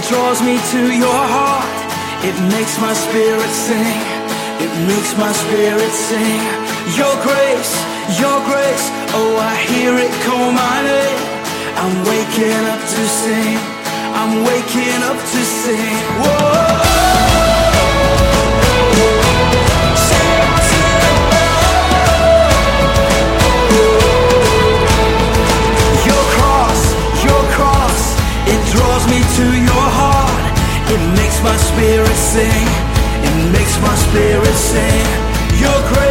draws me to your heart. It makes my spirit sing. It makes my spirit sing. Your grace, oh I hear it call my name. I'm waking up to sing. I'm waking up to sing. Whoa. Draws me to your heart. It makes my spirit sing. It makes my spirit sing. Your grace.